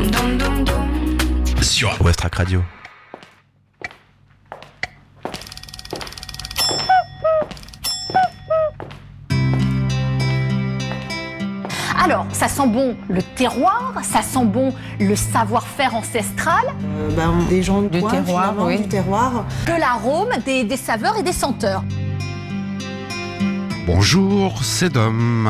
Sur West Track Radio. Alors, ça sent bon le terroir, ça sent bon le savoir-faire ancestral. Des gens du terroir, oui. Du terroir. De l'arôme, des saveurs et des senteurs. Bonjour, c'est Dom.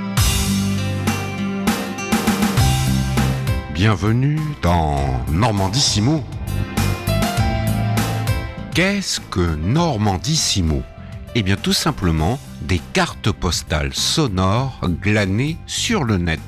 Bienvenue dans Normandissimo. Qu'est-ce que Normandissimo ? Eh bien, tout simplement, des cartes postales sonores glanées sur le net.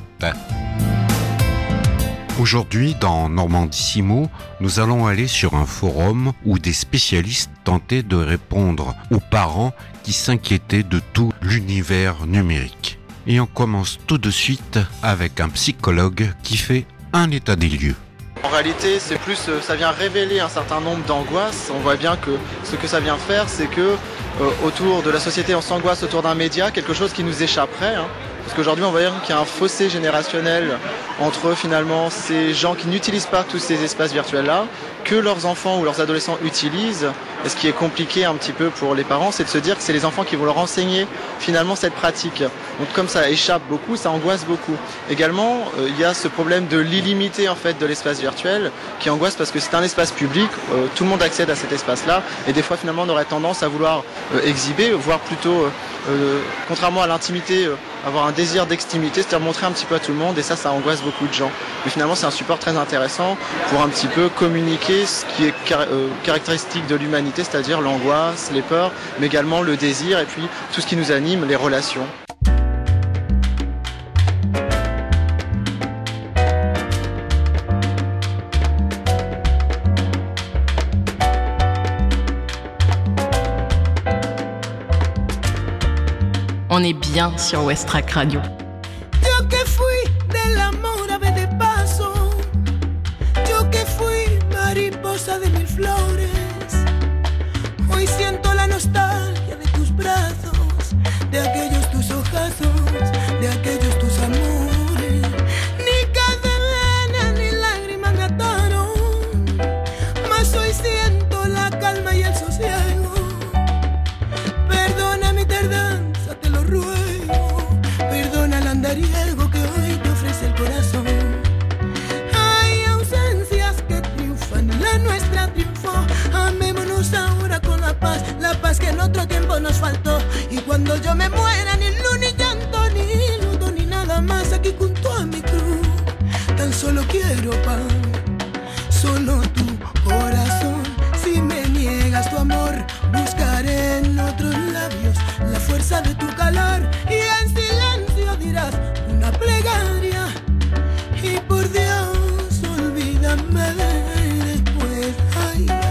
Aujourd'hui, dans Normandissimo, nous allons aller sur un forum où des spécialistes tentaient de répondre aux parents qui s'inquiétaient de tout l'univers numérique. Et on commence tout de suite avec un psychologue qui fait un état des lieux. En réalité, c'est plus, ça vient révéler un certain nombre d'angoisses. On voit bien que ce que ça vient faire, c'est que autour de la société, on s'angoisse autour d'un média, quelque chose qui nous échapperait. Parce qu'aujourd'hui, on voit bien qu'il y a un fossé générationnel entre finalement ces gens qui n'utilisent pas tous ces espaces virtuels-là, que leurs enfants ou leurs adolescents utilisent. Et ce qui est compliqué un petit peu pour les parents, c'est de se dire que c'est les enfants qui vont leur enseigner finalement cette pratique. Donc comme ça échappe beaucoup, ça angoisse beaucoup. Également, il y a ce problème de l'illimité en fait de l'espace virtuel qui angoisse parce que c'est un espace public, tout le monde accède à cet espace-là et des fois finalement on aurait tendance à vouloir exhiber, voire plutôt, contrairement à l'intimité, avoir un désir d'extimité, c'est-à-dire montrer un petit peu à tout le monde et ça angoisse beaucoup de gens. Mais finalement c'est un support très intéressant pour un petit peu communiquer ce qui est caractéristique de l'humanité, c'est-à-dire l'angoisse, les peurs, mais également le désir et puis tout ce qui nous anime, les relations. On est bien sur West Track Radio. Yo que fui del amor ave de paso, yo que fui mariposa de mil flores, hoy siento la nostalgia de tus brazos, de aquellos tus ojazos, de aquellos tus amores. Ni cadena ni lágrimas me ataron, mas hoy siento la calma y el sosiego. Perdona mi tardanza, te lo ruego, perdona el andariego que hoy te ofrece el corazón. Hay ausencias que triunfan, la nuestra triunfó. Amémonos ahora con la paz que en otro tiempo nos faltó. Y cuando yo me muera, ni luz, ni llanto, ni luto, ni nada más aquí junto a mi cruz. Tan solo quiero paz, solo tu corazón. Si me niegas tu amor, buscaré en otros labios la fuerza de tu calor y en silencio dirás una plegaria y por Dios olvídame después. Ay, ay.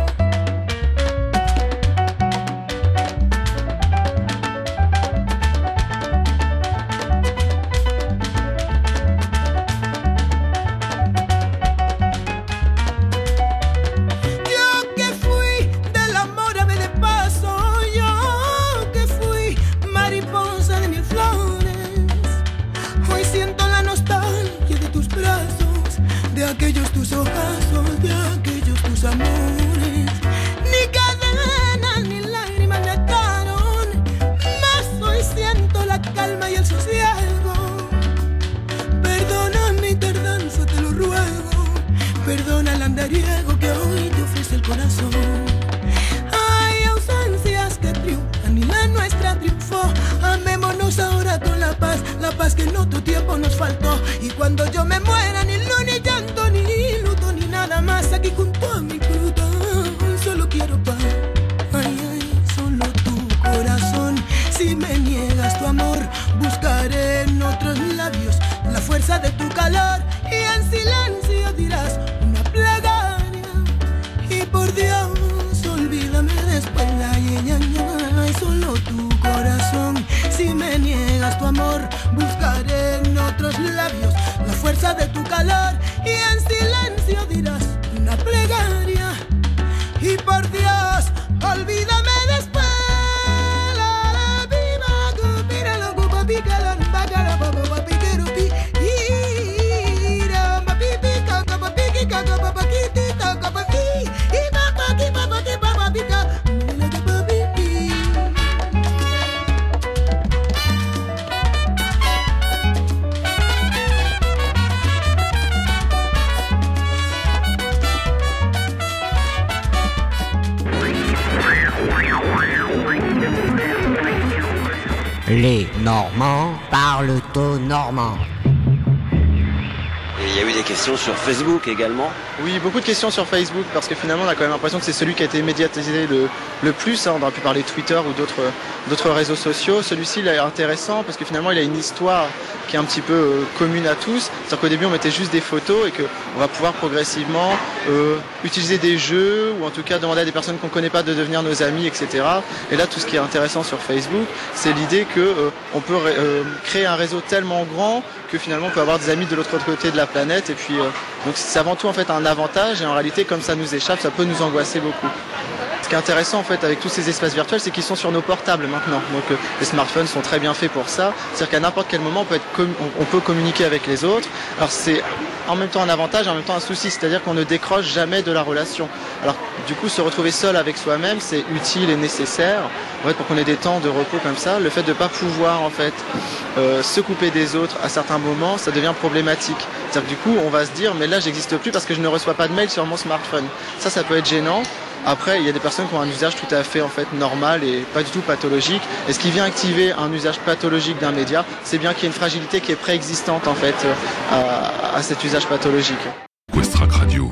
Aquellos tus ojazos, de aquellos tus amores. Ni cadenas ni lágrimas me ataron, mas hoy siento la calma y el sosiego. Perdona mi tardanza, te lo ruego, perdona el andariego que hoy te ofrece el corazón. Hay ausencias que triunfan y la nuestra triunfó. Amémonos ahora con la paz que en otro tiempo nos faltó. Y cuando yo me muera, ni luz, ni llanto, ni luto, ni nada más aquí junto a mi cruz. Solo quiero paz, ay, ay, solo tu corazón. Si me niegas tu amor, buscaré en otros labios la fuerza de tu calor y en silencio dirás una plegaria y por Dios olvídame después. Ay, ay, ay, ay, solo tu corazón. Si me niegas tu amor, buscaré en otros labios la fuerza de tu calor y en silencio dirás una plegaria y por Dios olvídame después. Les Normands parlent au normand. Et il y a eu des questions sur Facebook également. Oui, beaucoup de questions sur Facebook parce que finalement on a quand même l'impression que c'est celui qui a été médiatisé le plus. On aurait pu parler de Twitter ou d'autres réseaux sociaux. Celui-ci il est intéressant parce que finalement il a une histoire qui est un petit peu commune à tous. C'est-à-dire qu'au début on mettait juste des photos et qu'on va pouvoir progressivement utiliser des jeux ou en tout cas demander à des personnes qu'on ne connaît pas de devenir nos amis, etc. Et là tout ce qui est intéressant sur Facebook, c'est l'idée qu'on peut créer un réseau tellement grand que finalement on peut avoir des amis de l'autre côté de la planète. Et puis donc c'est avant tout en fait un avantage et en réalité comme ça nous échappe, ça peut nous angoisser beaucoup. Ce qui est intéressant en fait avec tous ces espaces virtuels, c'est qu'ils sont sur nos portables maintenant. Donc les smartphones sont très bien faits pour ça. C'est-à-dire qu'à n'importe quel moment on peut communiquer avec les autres. Alors c'est en même temps un avantage et en même temps un souci, c'est-à-dire qu'on ne décroche jamais de la relation. Alors du coup se retrouver seul avec soi-même, c'est utile et nécessaire. En fait pour qu'on ait des temps de repos comme ça, le fait de ne pas pouvoir en fait se couper des autres à certains moments, ça devient problématique. C'est-à-dire que du coup on va se dire mais là j'existe plus parce que je ne reçois pas de mail sur mon smartphone. Ça peut être gênant. Après, il y a des personnes qui ont un usage tout à fait en fait normal et pas du tout pathologique. Et ce qui vient activer un usage pathologique d'un média, c'est bien qu'il y ait une fragilité qui est préexistante en fait à cet usage pathologique. Westrack Radio.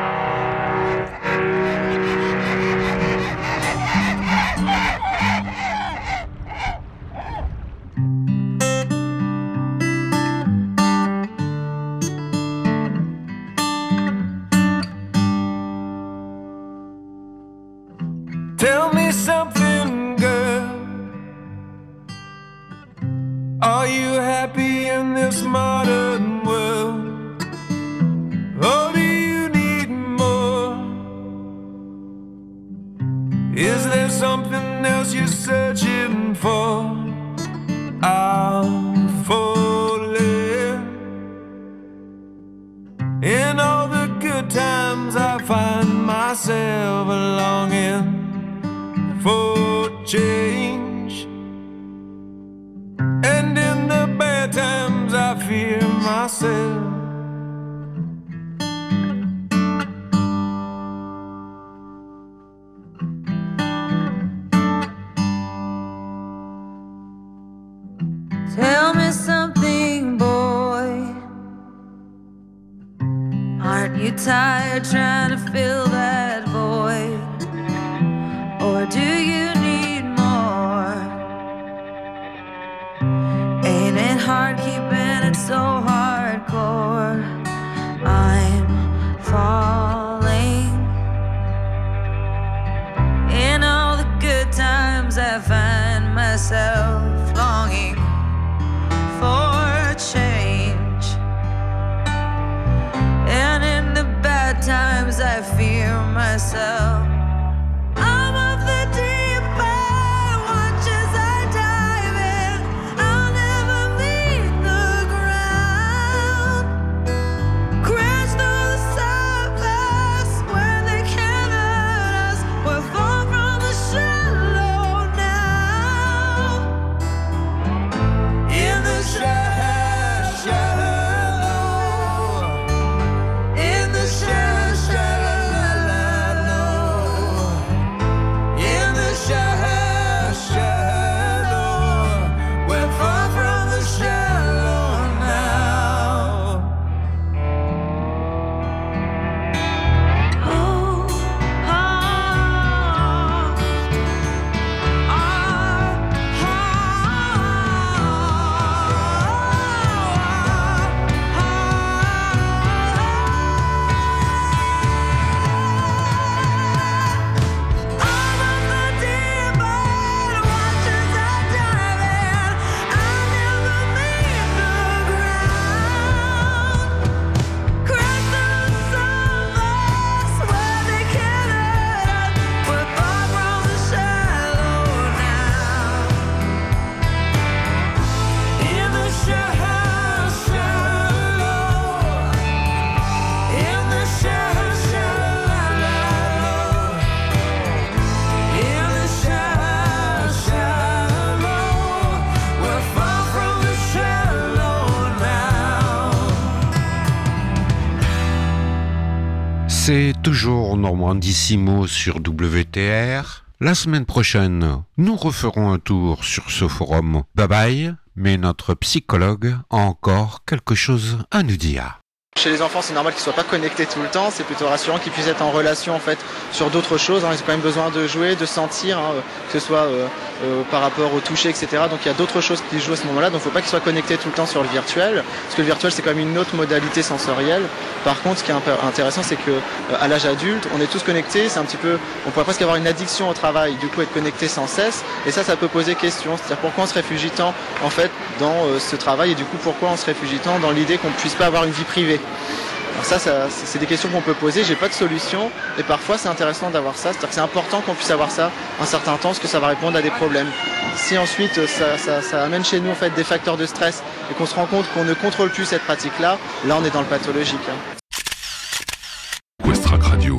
Tell me something, girl. Are you happy in this modern world? Or do you need more? Is there something else you're searching for? I'm falling. In all the good times I find myself longing for change, and in the bad times I fear myself. Tell me something, boy. Aren't you tired trying to fill that void? Or do you need more? Ain't it hard keeping it so hardcore? I'm falling. In all the good times I find myself longing for change, and in the bad times I fear myself. C'est toujours Normandissimo sur WTR. La semaine prochaine, nous referons un tour sur ce forum. Bye bye, mais notre psychologue a encore quelque chose à nous dire. Chez les enfants, c'est normal qu'ils ne soient pas connectés tout le temps, c'est plutôt rassurant qu'ils puissent être en relation en fait sur d'autres choses. Ils ont quand même besoin de jouer, de sentir, que ce soit par rapport au toucher, etc. Donc il y a d'autres choses qui jouent à ce moment-là, donc il ne faut pas qu'ils soient connectés tout le temps sur le virtuel, parce que le virtuel c'est quand même une autre modalité sensorielle. Par contre, ce qui est intéressant, c'est que à l'âge adulte, on est tous connectés, c'est un petit peu, on pourrait presque avoir une addiction au travail, du coup être connecté sans cesse, et ça peut poser question, c'est-à-dire pourquoi on se réfugie tant en fait dans ce travail, et du coup pourquoi on se réfugie tant dans l'idée qu'on ne puisse pas avoir une vie privée. Alors ça, c'est des questions qu'on peut poser, j'ai pas de solution, et parfois c'est intéressant d'avoir ça, c'est-à-dire que c'est important qu'on puisse avoir ça un certain temps, parce que ça va répondre à des problèmes. Si ensuite ça amène chez nous en fait des facteurs de stress, et qu'on se rend compte qu'on ne contrôle plus cette pratique-là, là on est dans le pathologique. Westrack Radio.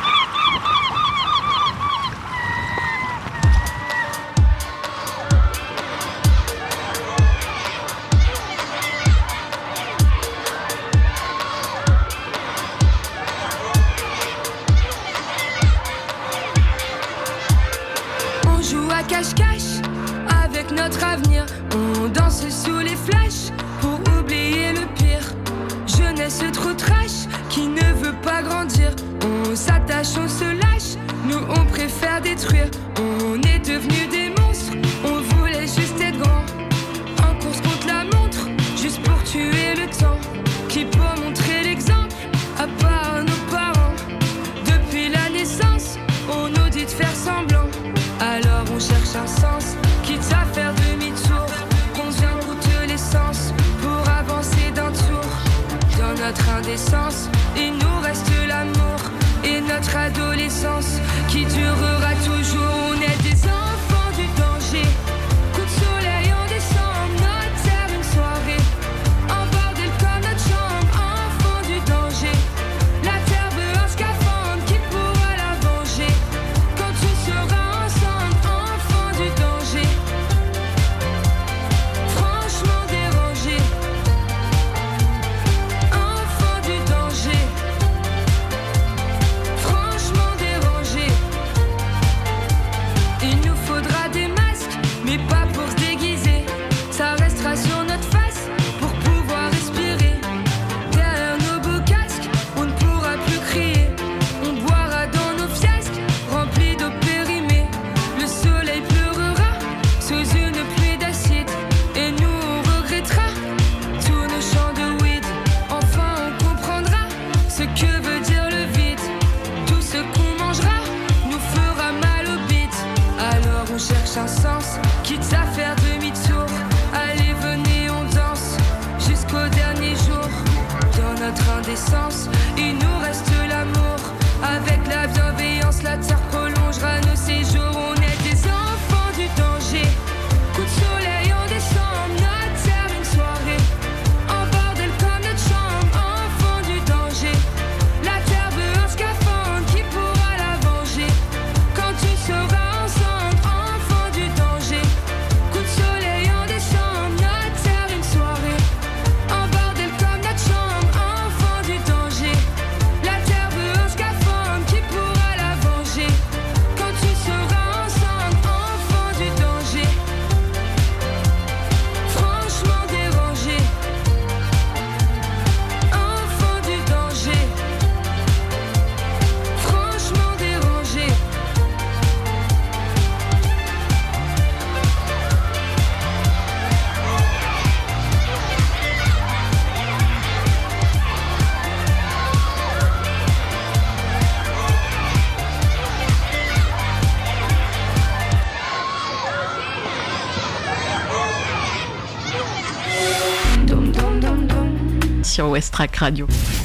Cache-cache avec notre avenir, on danse sous les flashs pour oublier le pire. Jeunesse trop trash qui ne veut pas grandir. On s'attache, on se lâche, nous on préfère détruire. On est devenus des monstres, on voulait juste être grand. En course contre la montre, juste pour tuer le temps. Qui peut montrer l'exemple, à part nos parents. Depuis la naissance, on nous dit de faire semblant. Alors on cherche un sens, quitte à faire demi-tour. Combien coûte l'essence pour avancer d'un tour? Dans notre indécence, il nous reste l'amour et notre adolescence qui durera toujours. On est des enfants du danger. Coup de soleil en décembre, notre terre une soirée. En bordel comme notre chambre, enfants du danger. La terre veut un scaphandre qui pourra la venger. Quand tu seras un sens, quitte à faire demi-tour. Allez, venez, on danse jusqu'au dernier jour. Dans notre indécence, il nous reste l'amour. Avec la bienveillance, la terre prolongera nos séjours. On est des enfants du danger. Coup de soleil en décembre, notre terre une soirée. En bordel comme notre chambre, enfants du danger. La terre veut un scaphandre qui pourra la venger. Quand tu seras sur Westrack Radio.